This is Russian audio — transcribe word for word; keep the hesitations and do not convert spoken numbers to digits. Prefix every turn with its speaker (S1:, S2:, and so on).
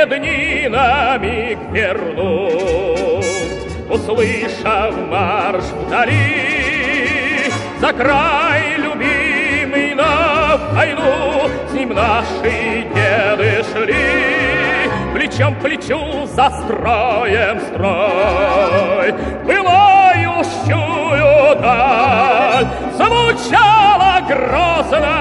S1: дни на миг вернусь, услышав марш вдали, за край любимый на войну, с ним наши деды шли, плечом к плечу за строем строй. Былою щую даль звучала грозно